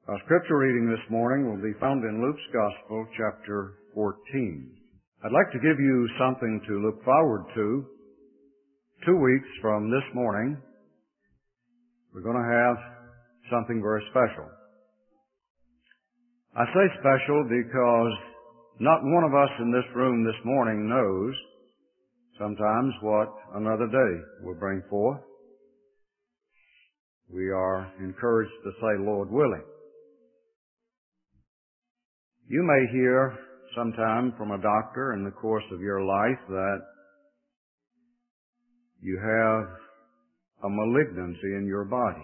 Our scripture reading this morning will be found in Luke's Gospel, chapter 14. I'd like to give you something to look forward to. 2 weeks from this morning, we're going to have something very special. I say special because not one of us in this room this morning knows sometimes what another day will bring forth. We are encouraged to say, Lord willing. You may hear sometime from a doctor in the course of your life that you have a malignancy in your body.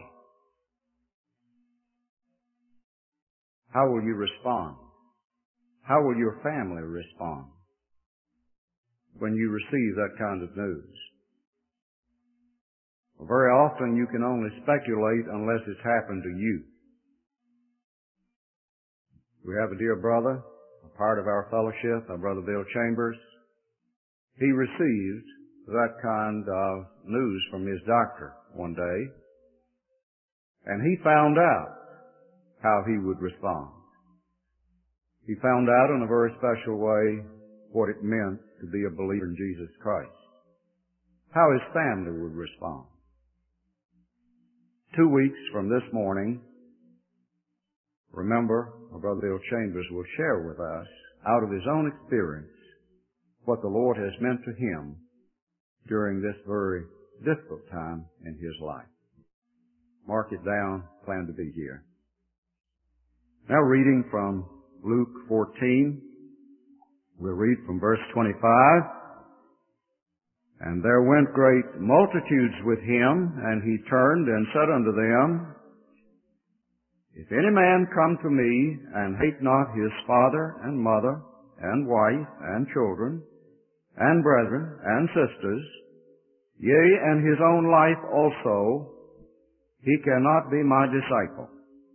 How will you respond? How will your family respond when you receive that kind of news? Well, very often you can only speculate unless it's happened to you. We have a dear brother, a part of our fellowship, our brother Bill Chambers. He received that kind of news from his doctor one day, and he found out how he would respond. He found out in a very special way what it meant to be a believer in Jesus Christ, how his family would respond. 2 weeks from this morning, remember, our brother Bill Chambers will share with us, out of his own experience, what the Lord has meant to him during this very difficult time in his life. Mark it down, plan to be here. Now reading from Luke 14, we'll read from verse 25. And there went great multitudes with him, and he turned and said unto them, If any man come to me, and hate not his father and mother, and wife, and children, and brethren, and sisters, yea, and his own life also, he cannot be my disciple.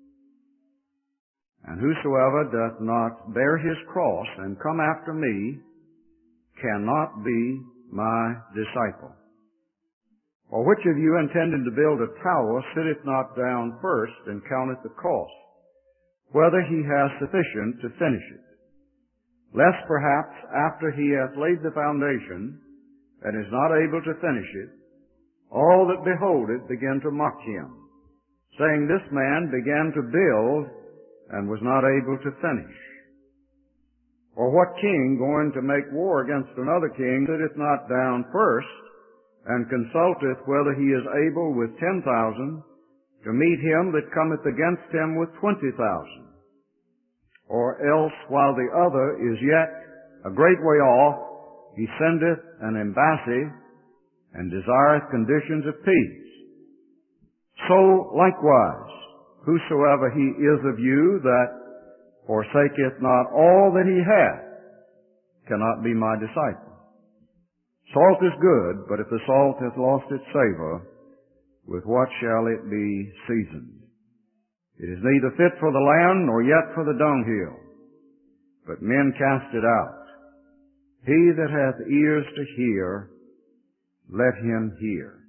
And whosoever doth not bear his cross and come after me, cannot be my disciple. Or which of you intending to build a tower sitteth not down first and counteth the cost, whether he has sufficient to finish it? Lest perhaps after he hath laid the foundation, and is not able to finish it, all that behold it begin to mock him, saying, This man began to build, and was not able to finish. Or what king going to make war against another king sitteth not down first, and consulteth whether he is able with 10,000 to meet him that cometh against him with 20,000? Or else, while the other is yet a great way off, he sendeth an embassy, and desireth conditions of peace. So likewise, whosoever he is of you that forsaketh not all that he hath, cannot be my disciple. Salt is good, but if the salt hath lost its savor, with what shall it be seasoned? It is neither fit for the land, nor yet for the dunghill, but men cast it out. He that hath ears to hear, let him hear.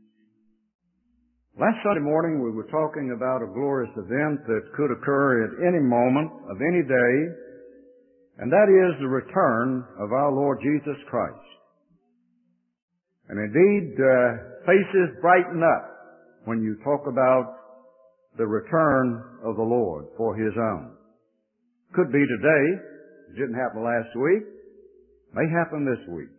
Last Sunday morning we were talking about a glorious event that could occur at any moment of any day, and that is the return of our Lord Jesus Christ. And indeed, faces brighten up when you talk about the return of the Lord for His own. Could be today. It didn't happen last week. May happen this week.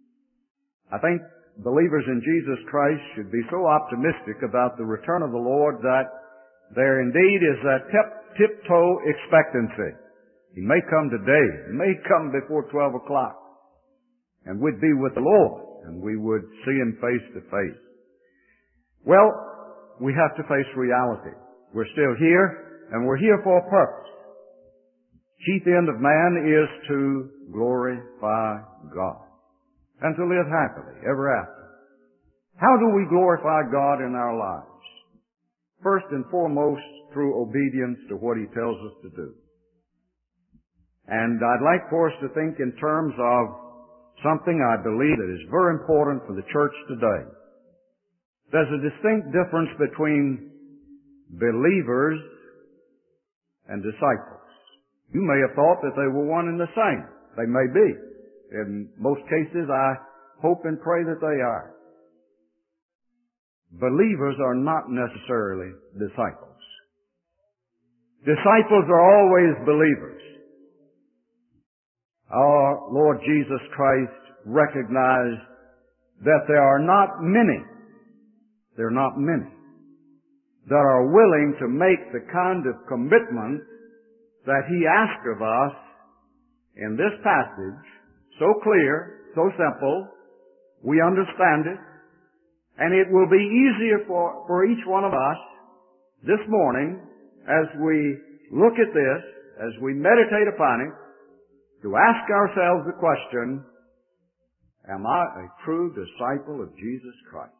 I think believers in Jesus Christ should be so optimistic about the return of the Lord that there indeed is that tiptoe expectancy. He may come today. He may come before 12 o'clock. And we'd be with the Lord, and we would see Him face to face. Well, we have to face reality. We're still here, and we're here for a purpose. Chief end of man is to glorify God and to live happily ever after. How do we glorify God in our lives? First and foremost, through obedience to what He tells us to do. And I'd like for us to think in terms of something I believe that is very important for the church today. There's a distinct difference between believers and disciples. You may have thought that they were one and the same. They may be. In most cases, I hope and pray that they are. Believers are not necessarily disciples. Disciples are always believers. Our Lord Jesus Christ recognized that there are not many that are willing to make the kind of commitment that He asked of us in this passage. So clear, so simple, we understand it, and it will be easier for each one of us this morning as we look at this, as we meditate upon it, to ask ourselves the question, am I a true disciple of Jesus Christ?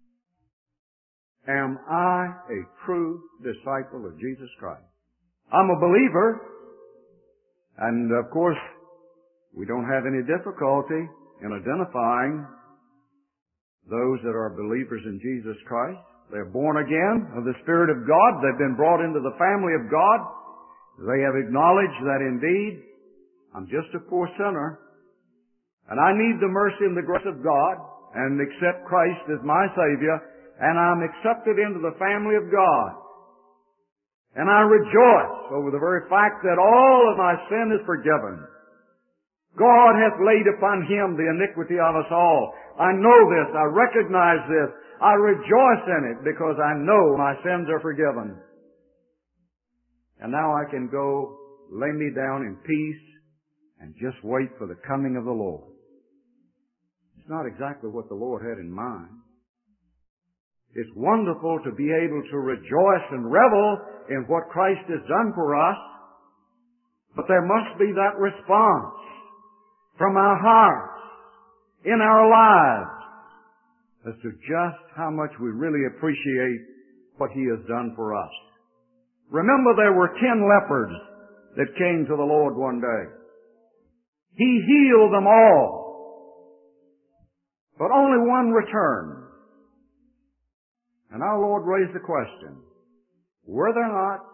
Am I a true disciple of Jesus Christ? I'm a believer, and of course, we don't have any difficulty in identifying those that are believers in Jesus Christ. They're born again of the Spirit of God. They've been brought into the family of God. They have acknowledged that indeed, I'm just a poor sinner, and I need the mercy and the grace of God, and accept Christ as my Savior, and I'm accepted into the family of God. And I rejoice over the very fact that all of my sin is forgiven. God hath laid upon Him the iniquity of us all. I know this. I recognize this. I rejoice in it because I know my sins are forgiven. And now I can go lay me down in peace and just wait for the coming of the Lord. It's not exactly what the Lord had in mind. It's wonderful to be able to rejoice and revel in what Christ has done for us, but there must be that response from our hearts, in our lives, as to just how much we really appreciate what He has done for us. Remember, there were 10 lepers that came to the Lord one day. He healed them all, but only one returned. And our Lord raised the question, were there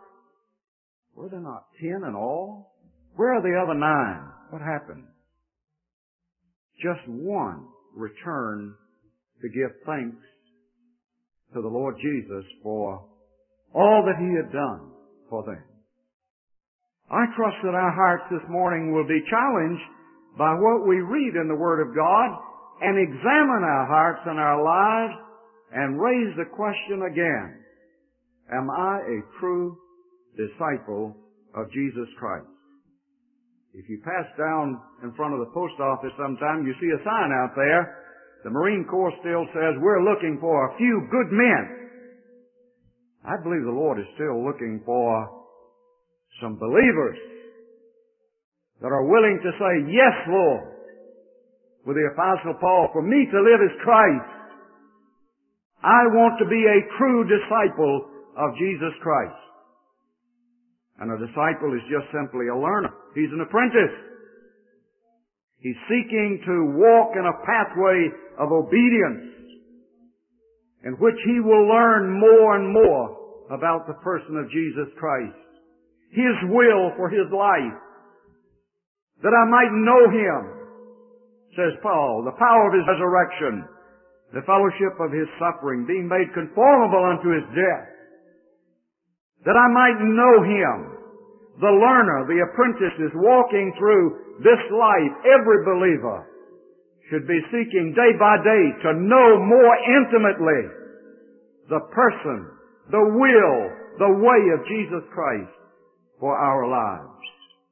not 10 in all? Where are the other 9? What happened? Just one returned to give thanks to the Lord Jesus for all that He had done for them. I trust that our hearts this morning will be challenged by what we read in the Word of God and examine our hearts and our lives and raise the question again, am I a true disciple of Jesus Christ? If you pass down in front of the post office sometime, you see a sign out there. The Marine Corps still says, we're looking for a few good men. I believe the Lord is still looking for some believers that are willing to say, yes, Lord, with the Apostle Paul, for me to live is Christ. I want to be a true disciple of Jesus Christ. And a disciple is just simply a learner. He's an apprentice. He's seeking to walk in a pathway of obedience in which he will learn more and more about the person of Jesus Christ, His will for his life, that I might know Him, says Paul, the power of His resurrection, the fellowship of His suffering, being made conformable unto His death, that I might know Him. The learner, the apprentice is walking through this life. Every believer should be seeking day by day to know more intimately the person, the will, the way of Jesus Christ for our lives.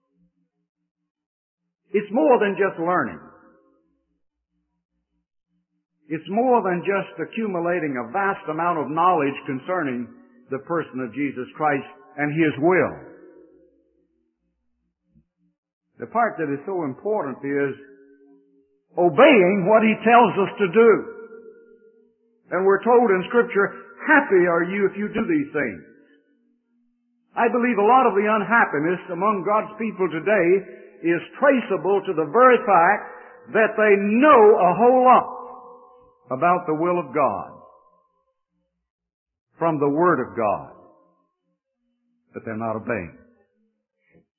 It's more than just learning. It's more than just accumulating a vast amount of knowledge concerning the person of Jesus Christ and His will. The part that is so important is obeying what He tells us to do. And we're told in Scripture, happy are you if you do these things. I believe a lot of the unhappiness among God's people today is traceable to the very fact that they know a whole lot about the will of God from the Word of God, but they're not obeying.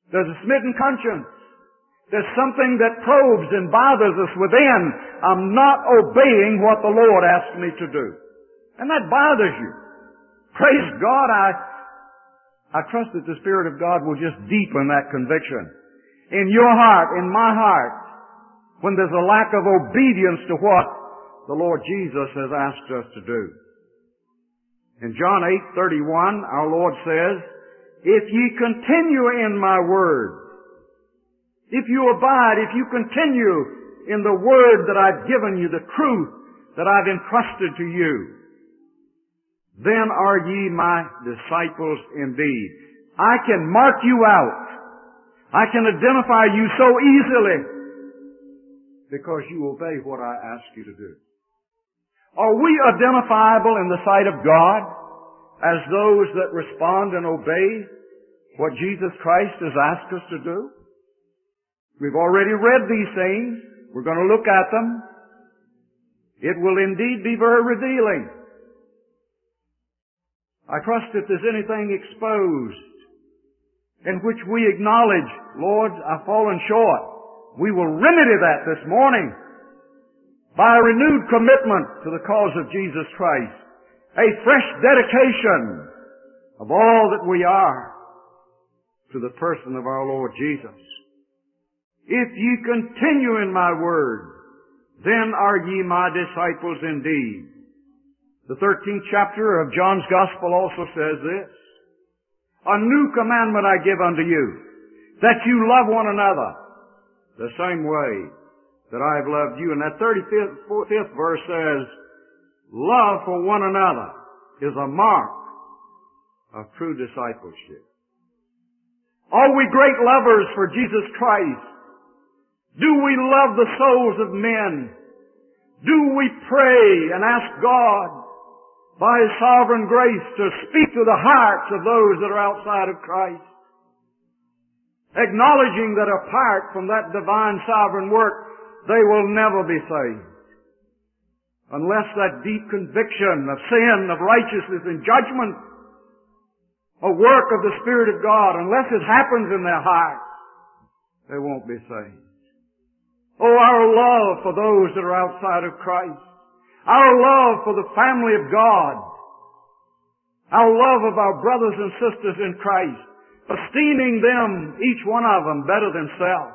There's a smitten conscience. There's something that probes and bothers us within. I'm not obeying what the Lord asked me to do. And that bothers you. Praise God, I trust that the Spirit of God will just deepen that conviction. In your heart, in my heart, when there's a lack of obedience to what the Lord Jesus has asked us to do. In John 8:31, our Lord says, "If ye continue in my word," if you abide, if you continue in the word that I've given you, the truth that I've entrusted to you, then are ye my disciples indeed. I can mark you out. I can identify you so easily because you obey what I ask you to do. Are we identifiable in the sight of God as those that respond and obey what Jesus Christ has asked us to do? We've already read these things. We're going to look at them. It will indeed be very revealing. I trust if there's anything exposed in which we acknowledge, Lord, I've fallen short, we will remedy that this morning by a renewed commitment to the cause of Jesus Christ, a fresh dedication of all that we are to the person of our Lord Jesus. If ye continue in my word, then are ye my disciples indeed. The 13th chapter of John's Gospel also says this, "A new commandment I give unto you, that you love one another the same way that I have loved you." And that 35th verse says, "Love for one another is a mark of true discipleship." Are we great lovers for Jesus Christ? Do we love the souls of men? Do we pray and ask God by His sovereign grace to speak to the hearts of those that are outside of Christ? Acknowledging that apart from that divine sovereign work, they will never be saved. Unless that deep conviction of sin, of righteousness and judgment, a work of the Spirit of God, unless it happens in their hearts, they won't be saved. Oh, our love for those that are outside of Christ, our love for the family of God, our love of our brothers and sisters in Christ, esteeming them, each one of them, better than self,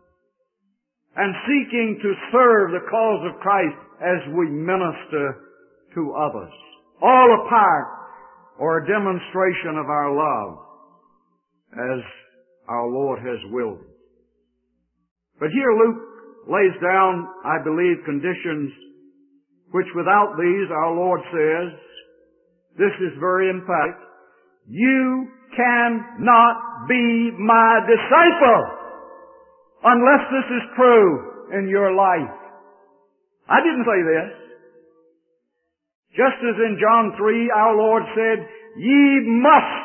and seeking to serve the cause of Christ as we minister to others, all a part or a demonstration of our love as our Lord has willed it. But here Luke lays down, I believe, conditions which without these, our Lord says, this is very emphatic, you cannot be my disciple unless this is true in your life. I didn't say this. Just as in John 3, our Lord said, ye must.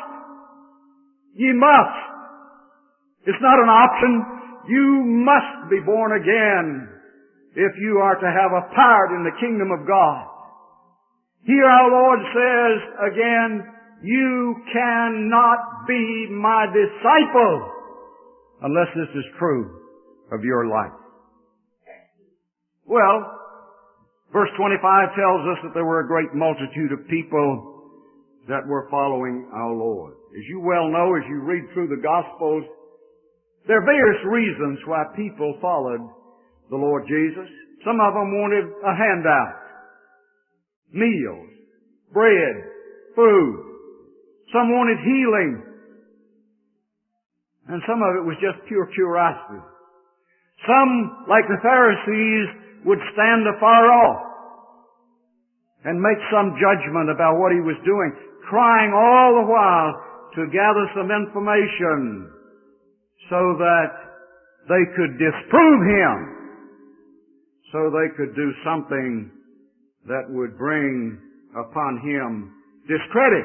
It's not an option. You must be born again if you are to have a part in the kingdom of God. Here our Lord says again, you cannot be my disciple unless this is true of your life. Well, verse 25 tells us that there were a great multitude of people that were following our Lord. As you well know, as you read through the Gospels, there are various reasons why people followed the Lord Jesus. Some of them wanted a handout, meals, bread, food. Some wanted healing. And some of it was just pure curiosity. Some, like the Pharisees, would stand afar off and make some judgment about what he was doing, trying all the while to gather some information so that they could disprove him, so they could do something that would bring upon him discredit.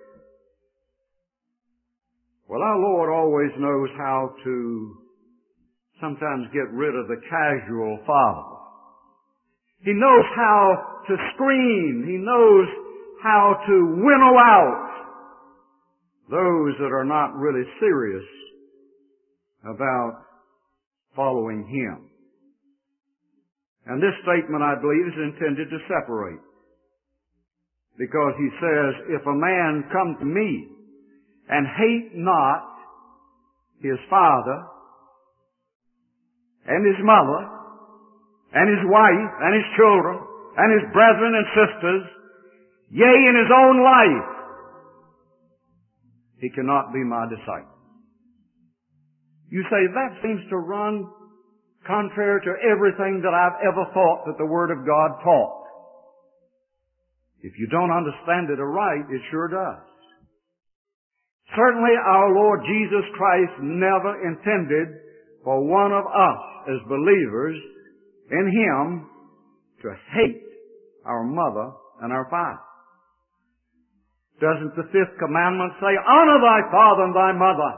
Well, our Lord always knows how to sometimes get rid of the casual follower. He knows how to screen. He knows how to winnow out those that are not really serious about following Him. And this statement, I believe, is intended to separate. Because He says, if a man come to me and hate not his father and his mother and his wife and his children and his brethren and sisters, yea, in his own life, he cannot be my disciple. You say, that seems to run contrary to everything that I've ever thought that the Word of God taught. If you don't understand it aright, it sure does. Certainly our Lord Jesus Christ never intended for one of us as believers in Him to hate our mother and our father. Doesn't the fifth commandment say, honor thy father and thy mother?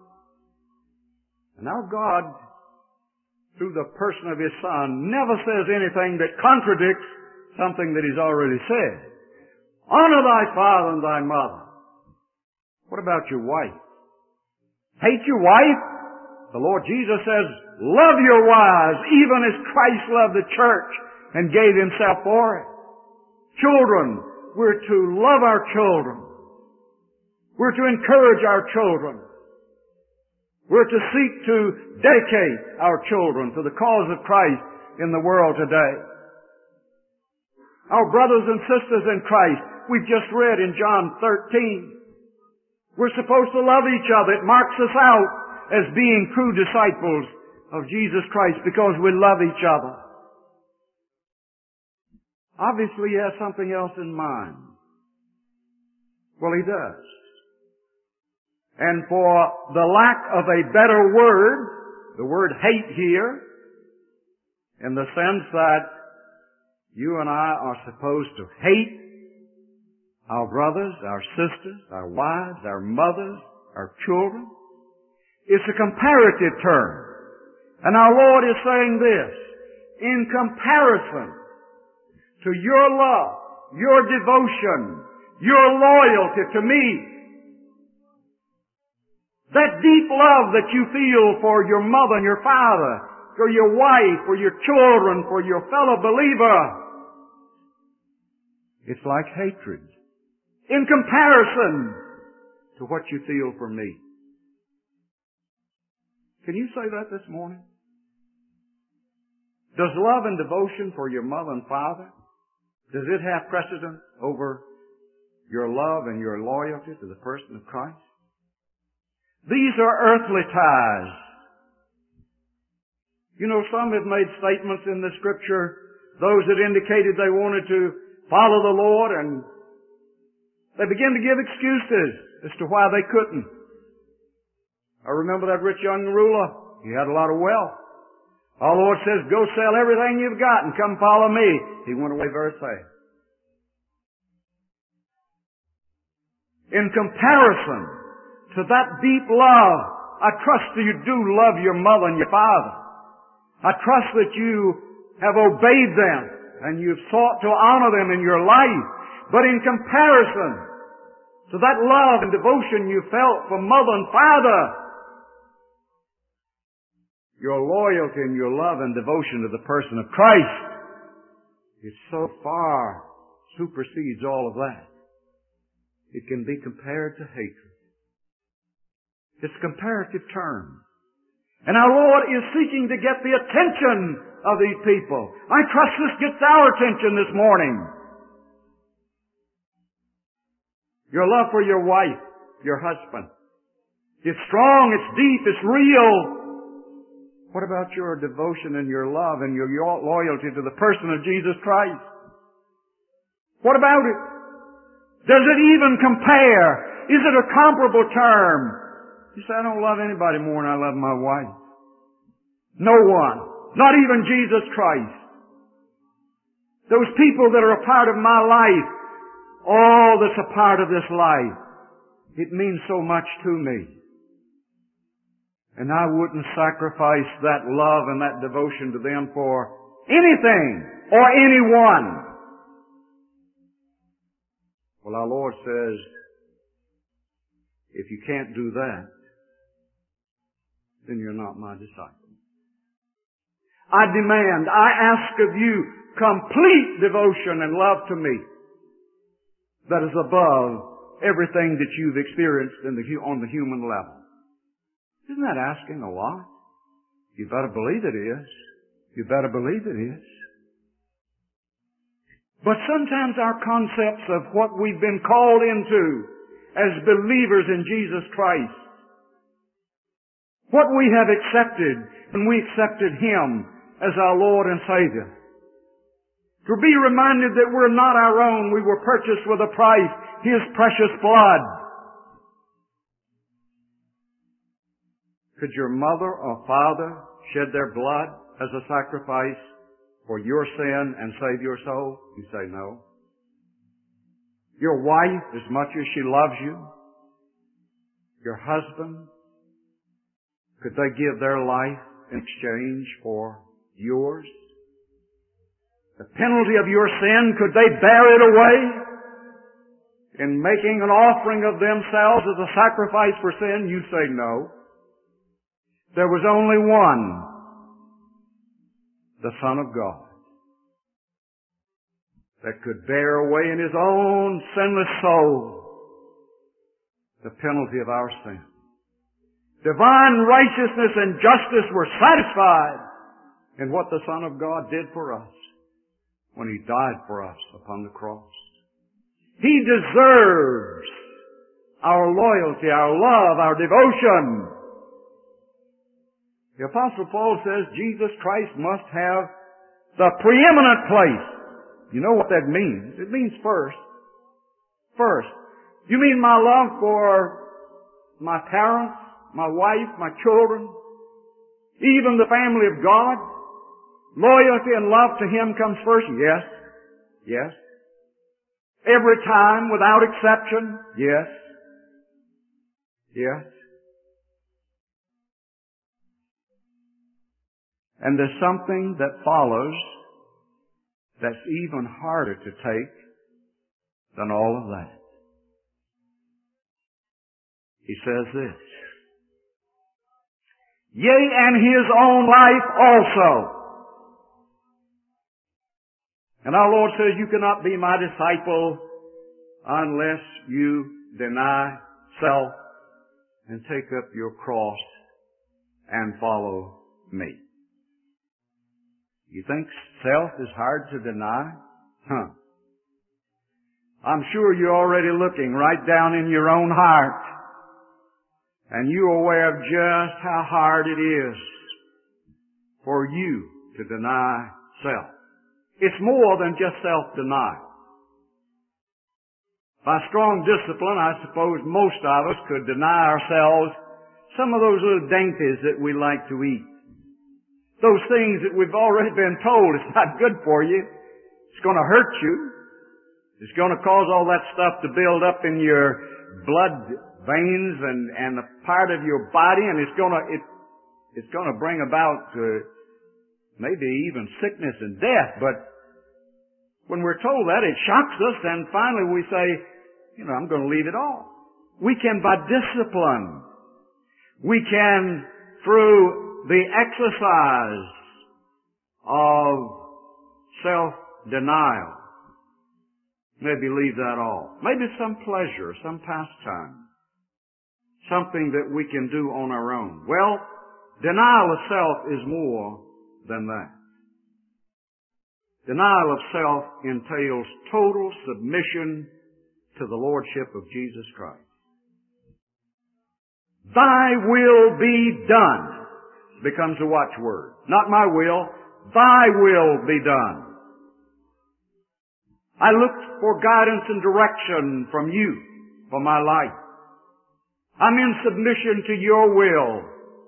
And our God, through the person of His Son, never says anything that contradicts something that He's already said. Honor thy father and thy mother. What about your wife? Hate your wife? The Lord Jesus says, love your wives, even as Christ loved the church and gave Himself for it. Children, we're to love our children. We're to encourage our children. We're to seek to dedicate our children to the cause of Christ in the world today. Our brothers and sisters in Christ, we've just read in John 13. We're supposed to love each other. It marks us out as being true disciples of Jesus Christ because we love each other. Obviously, He has something else in mind. Well, He does. And for the lack of a better word, the word hate here, in the sense that you and I are supposed to hate our brothers, our sisters, our wives, our mothers, our children. It's a comparative term. And our Lord is saying this, in comparison to your love, your devotion, your loyalty to me, that deep love that you feel for your mother and your father, for your wife, for your children, for your fellow believer, it's like hatred in comparison to what you feel for me. Can you say that this morning? Does love and devotion for your mother and father, does it have precedence over your love and your loyalty to the person of Christ? These are earthly ties. You know, some have made statements in the Scripture, those that indicated they wanted to follow the Lord, and they begin to give excuses as to why they couldn't. I remember that rich young ruler. He had a lot of wealth. Our Lord says, go sell everything you've got and come follow me. He went away very sad. In comparison to that deep love, I trust that you do love your mother and your father. I trust that you have obeyed them and you've sought to honor them in your life. But in comparison to that love and devotion you felt for mother and father, your loyalty and your love and devotion to the person of Christ is so far supersedes all of that. It can be compared to hatred. It's a comparative term. And our Lord is seeking to get the attention of these people. I trust this gets our attention this morning. Your love for your wife, your husband, it's strong, it's deep, it's real. What about your devotion and your love and your loyalty to the person of Jesus Christ? What about it? Does it even compare? Is it a comparable term? You say, I don't love anybody more than I love my wife. No one. Not even Jesus Christ. Those people that are a part of my life, all that's a part of this life, it means so much to me. And I wouldn't sacrifice that love and that devotion to them for anything or anyone. Well, our Lord says, if you can't do that, then you're not my disciple. I demand, I ask of you complete devotion and love to me that is above everything that you've experienced on the human level. Isn't that asking a lot? You better believe it is. You better believe it is. But sometimes our concepts of what we've been called into as believers in Jesus Christ, what we have accepted when we accepted Him as our Lord and Savior, to be reminded that we're not our own, we were purchased with a price, His precious blood. Could your mother or father shed their blood as a sacrifice for your sin and save your soul? You say no. Your wife, as much as she loves you, your husband, could they give their life in exchange for yours? The penalty of your sin, could they bear it away in making an offering of themselves as a sacrifice for sin? You say no. There was only one, the Son of God, that could bear away in His own sinless soul the penalty of our sin. Divine righteousness and justice were satisfied in what the Son of God did for us when He died for us upon the cross. He deserves our loyalty, our love, our devotion. The Apostle Paul says Jesus Christ must have the preeminent place. You know what that means? It means first. First. You mean my love for my parents, my wife, my children, even the family of God? Loyalty and love to Him comes first? Yes. Yes. Every time, without exception? Yes. Yes. And there's something that follows that's even harder to take than all of that. He says this, yea, and His own life also. And our Lord says, you cannot be my disciple unless you deny self and take up your cross and follow me. You think self is hard to deny? I'm sure you're already looking right down in your own heart, and you're aware of just how hard it is for you to deny self. It's more than just self-denial. By strong discipline, I suppose most of us could deny ourselves some of those little dainties that we like to eat. Those things that we've already been told it's not good for you. It's going to hurt you. It's going to cause all that stuff to build up in your blood veins and a part of your body, and it's going to bring about maybe even sickness and death. But when we're told that, it shocks us, and finally we say, I'm going to leave it all. We can, by discipline, we can, through the exercise of self-denial, maybe leave that all. Maybe some pleasure, some pastime, something that we can do on our own. Well, denial of self is more than that. Denial of self entails total submission to the Lordship of Jesus Christ. Thy will be done becomes a watchword. Not my will, Thy will be done. I look for guidance and direction from you for my life. I'm in submission to your will.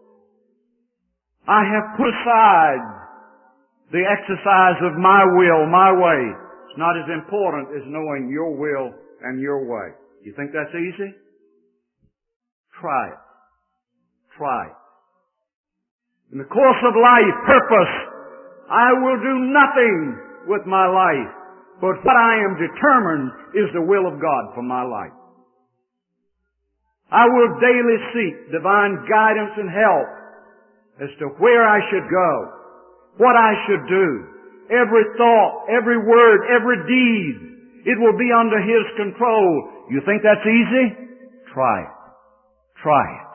I have put aside the exercise of my will, my way. It's not as important as knowing your will and your way. You think that's easy? Try it. Try it. In the course of life, purpose, I will do nothing with my life, but what I am determined is the will of God for my life. I will daily seek divine guidance and help as to where I should go, what I should do. Every thought, every word, every deed, it will be under His control. You think that's easy? Try it. Try it.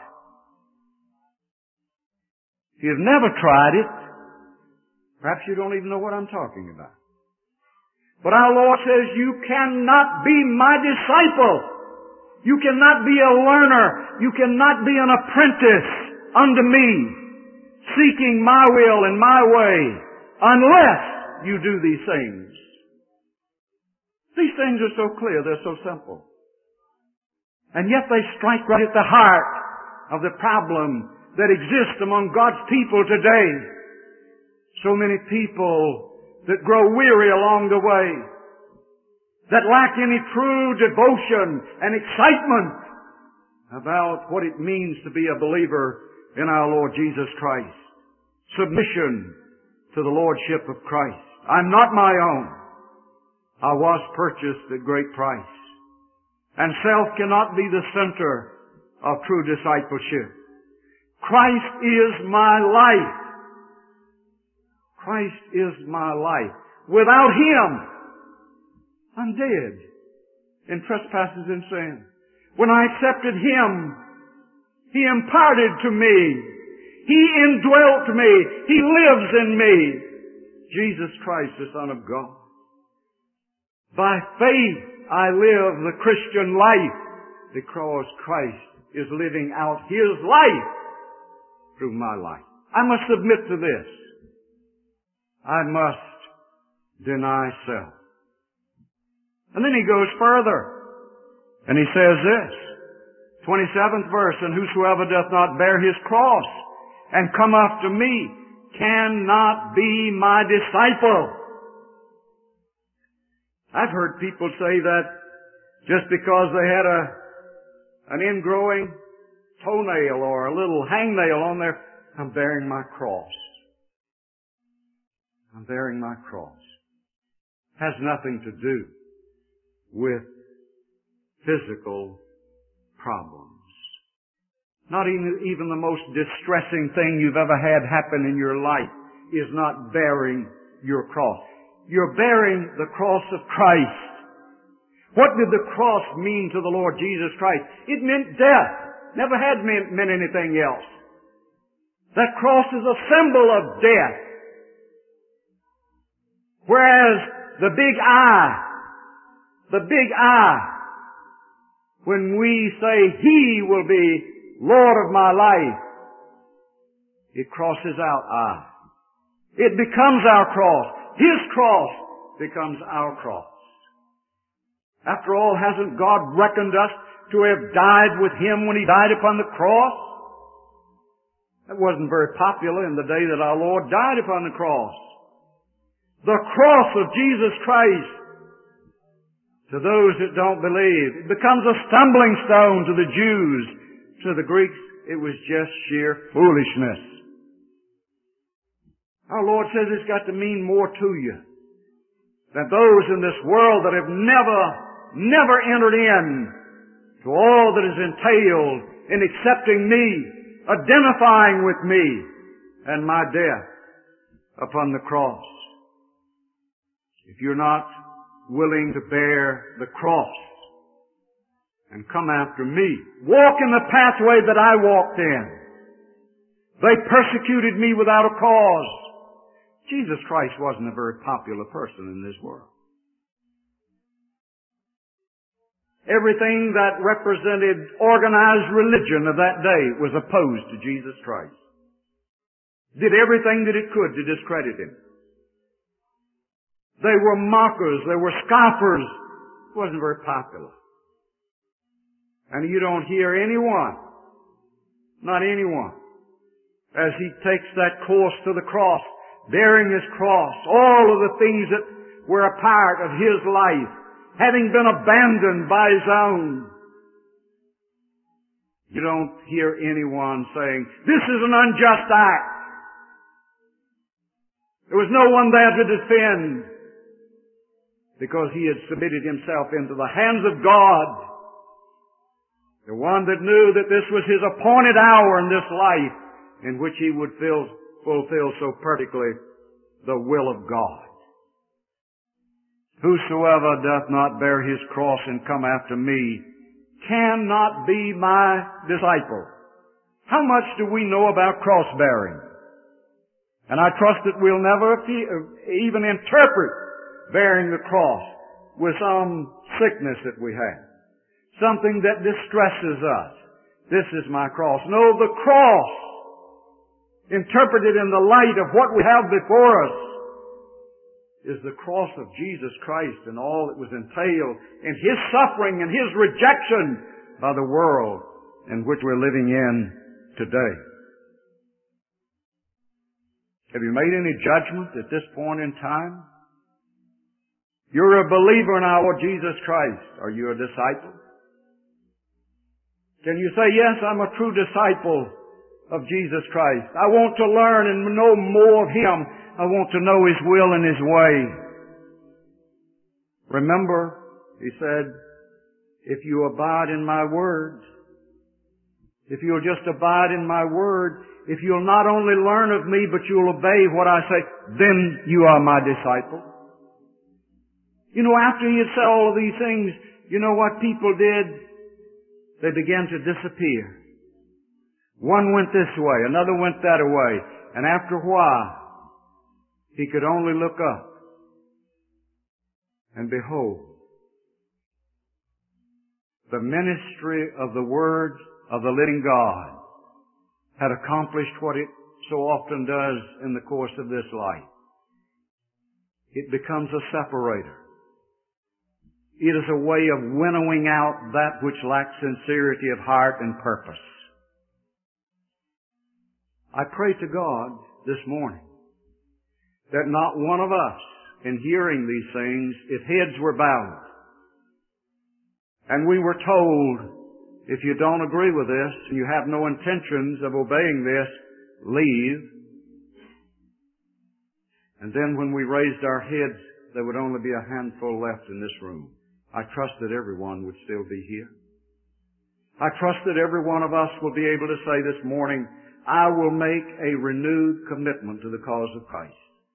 If you've never tried it, perhaps you don't even know what I'm talking about. But our Lord says, you cannot be my disciple. You cannot be a learner. You cannot be an apprentice unto me, seeking my will and my way, unless you do these things. These things are so clear, they're so simple. And yet they strike right at the heart of the problem that exists among God's people today. So many people that grow weary along the way, that lack any true devotion and excitement about what it means to be a believer in our Lord Jesus Christ. Submission to the Lordship of Christ. I'm not my own. I was purchased at great price. And self cannot be the center of true discipleship. Christ is my life. Christ is my life. Without Him, I'm dead in trespasses and sin. When I accepted Him, He imparted to me. He indwelt me. He lives in me. Jesus Christ, the Son of God. By faith, I live the Christian life because Christ is living out His life through my life. I must submit to this. I must deny self. And then he goes further. And he says this, 27th verse, and whosoever doth not bear his cross and come after me cannot be my disciple. I've heard people say that just because they had an ingrowing toenail or a little hangnail on there, I'm bearing my cross. I'm bearing my cross. Has nothing to do with physical problems. Not even the most distressing thing you've ever had happen in your life is not bearing your cross. You're bearing the cross of Christ. What did the cross mean to the Lord Jesus Christ? It meant death. Never had meant anything else. That cross is a symbol of death. Whereas the big I, when we say He will be Lord of my life, it crosses out I. It becomes our cross. His cross becomes our cross. After all, hasn't God reckoned us to have died with Him when He died upon the cross? That wasn't very popular in the day that our Lord died upon the cross. The cross of Jesus Christ, to those that don't believe, it becomes a stumbling stone to the Jews. To the Greeks, it was just sheer foolishness. Our Lord says it's got to mean more to you than those in this world that have never entered in to all that is entailed in accepting me, identifying with me, and my death upon the cross. If you're not willing to bear the cross and come after me, walk in the pathway that I walked in. They persecuted me without a cause. Jesus Christ wasn't a very popular person in this world. Everything that represented organized religion of that day was opposed to Jesus Christ. Did everything that it could to discredit Him. They were mockers. They were scoffers. It wasn't very popular. And you don't hear anyone, not anyone, as he takes that course to the cross, bearing his cross, all of the things that were a part of his life, having been abandoned by his own. You don't hear anyone saying, this is an unjust act. There was no one there to defend, because he had submitted himself into the hands of God, the one that knew that this was his appointed hour in this life, in which He would fulfill so perfectly the will of God. Whosoever doth not bear his cross and come after me cannot be my disciple. How much do we know about cross-bearing? And I trust that we'll never even interpret bearing the cross with some sickness that we have. Something that distresses us. This is my cross. No, the cross, interpreted in the light of what we have before us, is the cross of Jesus Christ and all that was entailed in His suffering and His rejection by the world in which we're living in today. Have you made any judgment at this point in time? You're a believer in our Lord Jesus Christ. Are you a disciple? Can you say, yes, I'm a true disciple of Jesus Christ. I want to learn and know more of Him. I want to know His will and His way. Remember, He said, if you abide in my words, if you'll just abide in my word, if you'll not only learn of me, but you'll obey what I say, then you are my disciple. You know, after He had said all of these things, you know what people did? They began to disappear. One went this way, another went that way, and after a while, He could only look up, and behold, the ministry of the Word of the living God had accomplished what it so often does in the course of this life. It becomes a separator. It is a way of winnowing out that which lacks sincerity of heart and purpose. I pray to God this morning that not one of us, in hearing these things, if heads were bowed, and we were told, if you don't agree with this, and you have no intentions of obeying this, leave. And then when we raised our heads, there would only be a handful left in this room. I trust that everyone would still be here. I trust that every one of us will be able to say this morning, I will make a renewed commitment to the cause of Christ.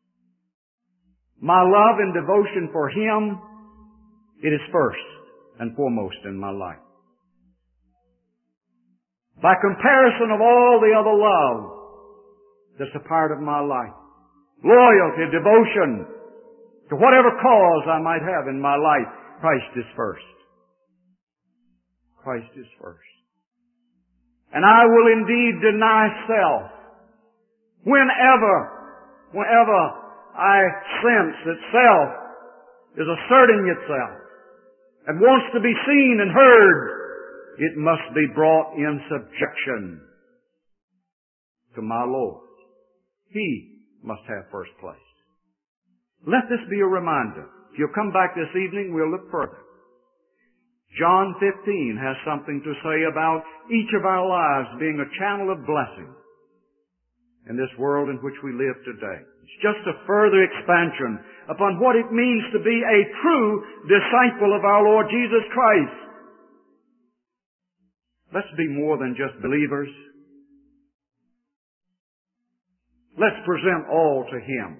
My love and devotion for Him, it is first and foremost in my life. By comparison of all the other love that's a part of my life, loyalty, devotion to whatever cause I might have in my life, Christ is first. Christ is first. And I will indeed deny self whenever I sense that self is asserting itself and wants to be seen and heard. It must be brought in subjection to my Lord. He must have first place. Let this be a reminder. If you'll come back this evening, we'll look further. John 15 has something to say about each of our lives being a channel of blessing in this world in which we live today. It's just a further expansion upon what it means to be a true disciple of our Lord Jesus Christ. Let's be more than just believers. Let's present all to Him.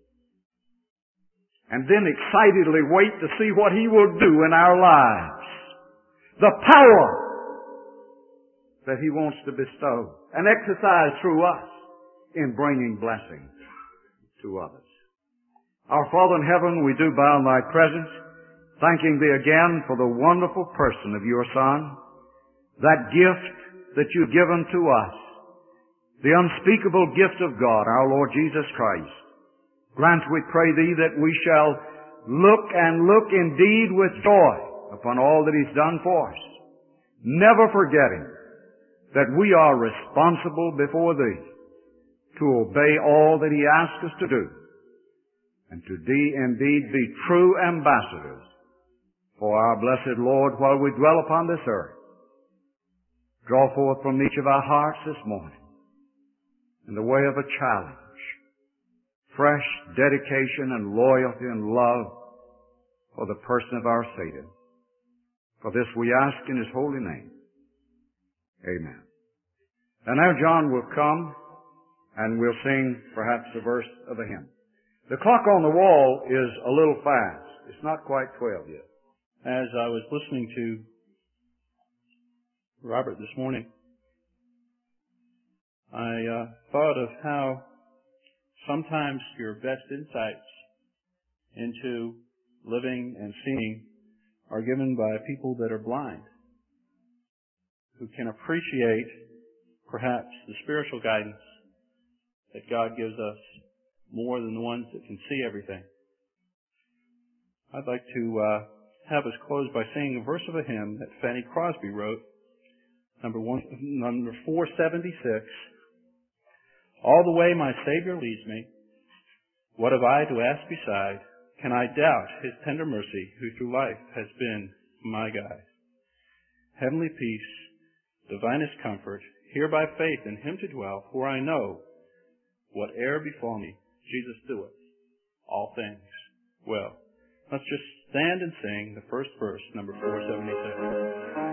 And then excitedly wait to see what He will do in our lives. The power that He wants to bestow and exercise through us in bringing blessing to others. Our Father in heaven, we do bow in Thy presence, thanking Thee again for the wonderful person of Your Son, that gift that You've given to us, the unspeakable gift of God, our Lord Jesus Christ. Grant, we pray Thee, that we shall look indeed with joy upon all that He's done for us, never forgetting that we are responsible before Thee to obey all that He asks us to do, and to indeed be true ambassadors for our blessed Lord while we dwell upon this earth. Draw forth from each of our hearts this morning, in the way of a challenge, fresh dedication and loyalty and love for the person of our Savior. For this we ask in His holy name. Amen. And now John will come and we'll sing perhaps a verse of a hymn. The clock on the wall is a little fast. It's not quite 12 yet. As I was listening to Robert this morning, I thought of how sometimes your best insights into living and seeing are given by people that are blind, who can appreciate perhaps the spiritual guidance that God gives us more than the ones that can see everything. I'd like to have us close by singing a verse of a hymn that Fanny Crosby wrote, number 476. All the way my Savior leads me, what have I to ask beside? Can I doubt His tender mercy, who through life has been my guide? Heavenly peace, divinest comfort, here by faith in Him to dwell, for I know, whate'er befall me, Jesus doeth all things well. Let's just stand and sing the first verse, number 476.